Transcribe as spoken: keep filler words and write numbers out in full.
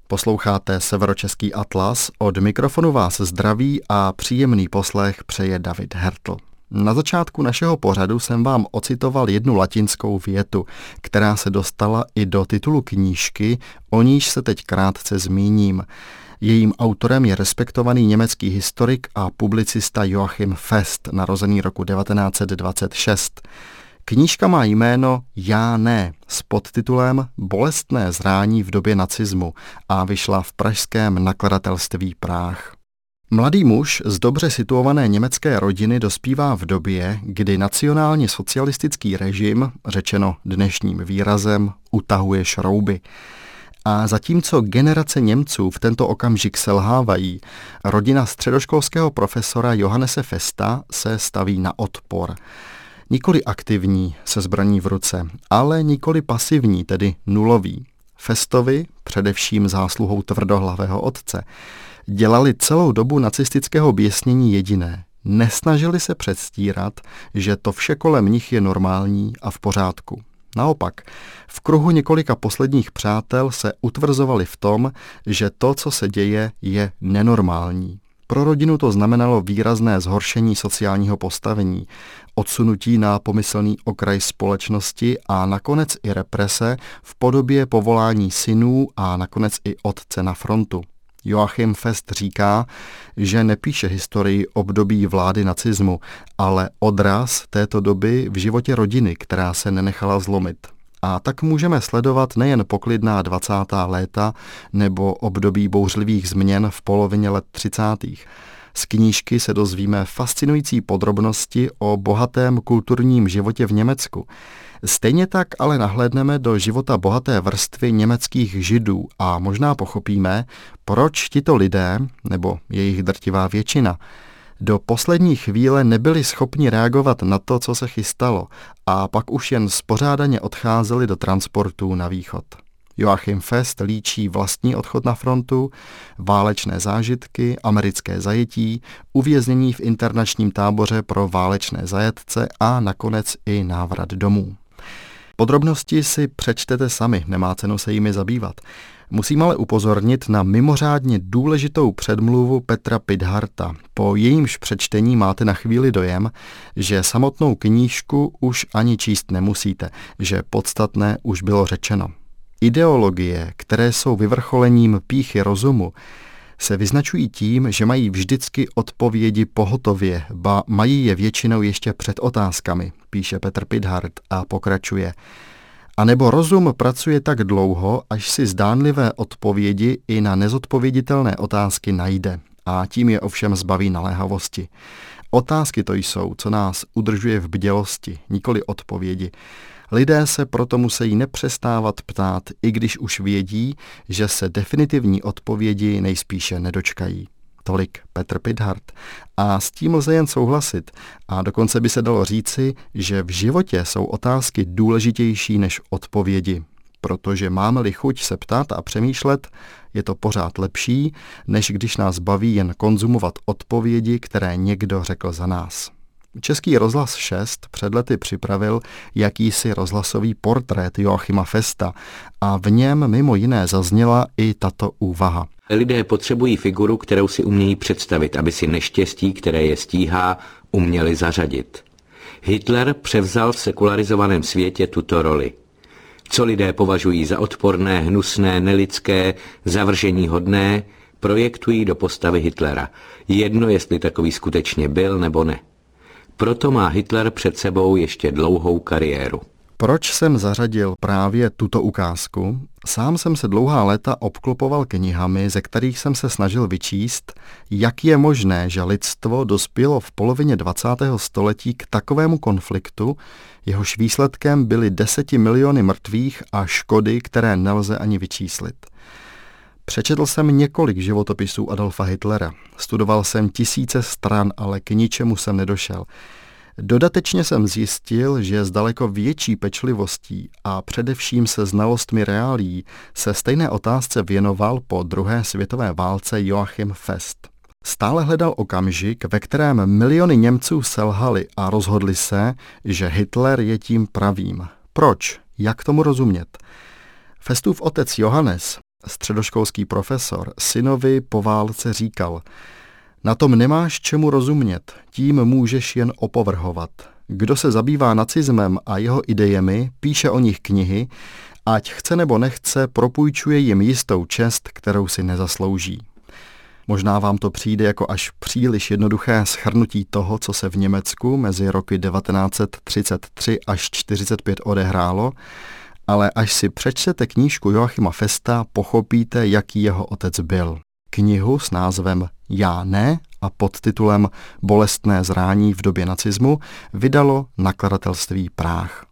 Posloucháte Severočeský atlas, od mikrofonu vás zdraví a příjemný poslech přeje David Hertl. Na začátku našeho pořadu jsem vám ocitoval jednu latinskou větu, která se dostala i do titulu knížky, o níž se teď krátce zmíním. Jejím autorem je respektovaný německý historik a publicista Joachim Fest, narozený roku devatenáct set dvacet šest. Knížka má jméno Já ne s podtitulem Bolestné zrání v době nacismu a vyšla v pražském nakladatelství Práh. Mladý muž z dobře situované německé rodiny dospívá v době, kdy nacionálně socialistický režim, řečeno dnešním výrazem, utahuje šrouby. A zatímco generace Němců v tento okamžik selhávají, rodina středoškolského profesora Johannese Festa se staví na odpor. Nikoli aktivní se zbraní v ruce, ale nikoli pasivní, tedy nulový. Festovi, především zásluhou tvrdohlavého otce, dělali celou dobu nacistického běsnění jediné. Nesnažili se předstírat, že to vše kolem nich je normální a v pořádku. Naopak, v kruhu několika posledních přátel se utvrzovali v tom, že to, co se děje, je nenormální. Pro rodinu to znamenalo výrazné zhoršení sociálního postavení, odsunutí na pomyslný okraj společnosti a nakonec i represe v podobě povolání synů a nakonec i otce na frontu. Joachim Fest říká, že nepíše historii období vlády nacismu, ale odraz této doby v životě rodiny, která se nenechala zlomit. A tak můžeme sledovat nejen poklidná dvacátá léta nebo období bouřlivých změn v polovině let třicátých. Z knížky se dozvíme fascinující podrobnosti o bohatém kulturním životě v Německu. Stejně tak ale nahlédneme do života bohaté vrstvy německých Židů a možná pochopíme, proč tito lidé, nebo jejich drtivá většina, do poslední chvíle nebyli schopni reagovat na to, co se chystalo, a pak už jen spořádaně odcházeli do transportů na východ. Joachim Fest líčí vlastní odchod na frontu, válečné zážitky, americké zajetí, uvěznění v internačním táboře pro válečné zajatce a nakonec i návrat domů. Podrobnosti si přečtete sami, nemá cenu se jimi zabývat. Musím ale upozornit na mimořádně důležitou předmluvu Petra Pidharta. Po jejímž přečtení máte na chvíli dojem, že samotnou knížku už ani číst nemusíte, že podstatné už bylo řečeno. Ideologie, které jsou vyvrcholením pýchy rozumu, se vyznačují tím, že mají vždycky odpovědi pohotově, ba mají je většinou ještě před otázkami, píše Petr Pidhart a pokračuje. A nebo rozum pracuje tak dlouho, až si zdánlivé odpovědi i na nezodpověditelné otázky najde, a tím je ovšem zbaví naléhavosti. Otázky to jsou, co nás udržuje v bdělosti, nikoli odpovědi. Lidé se proto musí nepřestávat ptát, i když už vědí, že se definitivní odpovědi nejspíše nedočkají. Tolik Petr Pidhart. A s tím lze jen souhlasit. A dokonce by se dalo říci, že v životě jsou otázky důležitější než odpovědi. Protože máme-li chuť se ptát a přemýšlet, je to pořád lepší, než když nás baví jen konzumovat odpovědi, které někdo řekl za nás. Český rozhlas šest před lety připravil jakýsi rozhlasový portrét Joachima Festa a v něm mimo jiné zazněla i tato úvaha. Lidé potřebují figuru, kterou si umějí představit, aby si neštěstí, které je stíhá, uměli zařadit. Hitler převzal v sekularizovaném světě tuto roli. Co lidé považují za odporné, hnusné, nelidské, zavrženíhodné, projektují do postavy Hitlera. Jedno, jestli takový skutečně byl nebo ne. Proto má Hitler před sebou ještě dlouhou kariéru. Proč jsem zařadil právě tuto ukázku? Sám jsem se dlouhá léta obklopoval knihami, ze kterých jsem se snažil vyčíst, jak je možné, že lidstvo dospělo v polovině dvacátého století k takovému konfliktu, jehož výsledkem byly deseti miliony mrtvých a škody, které nelze ani vyčíslit. Přečetl jsem několik životopisů Adolfa Hitlera. Studoval jsem tisíce stran, ale k ničemu jsem nedošel. Dodatečně jsem zjistil, že s daleko větší pečlivostí a především se znalostmi reálií se stejné otázce věnoval po druhé světové válce Joachim Fest. Stále hledal okamžik, ve kterém miliony Němců selhali a rozhodli se, že Hitler je tím pravým. Proč? Jak tomu rozumět? Festův otec Johannes středoškolský profesor, synovi po válce říkal: na tom nemáš čemu rozumět, tím můžeš jen opovrhovat. Kdo se zabývá nacismem a jeho idejemi, píše o nich knihy, ať chce nebo nechce, propůjčuje jim jistou čest, kterou si nezaslouží. Možná vám to přijde jako až příliš jednoduché shrnutí toho, co se v Německu mezi roky devatenáct set třicet tři až čtyřicet pět odehrálo, ale až si přečtete knížku Joachima Festa, pochopíte, jaký jeho otec byl. Knihu s názvem Já ne a podtitulem Bolestné zrání v době nacismu vydalo nakladatelství Práh.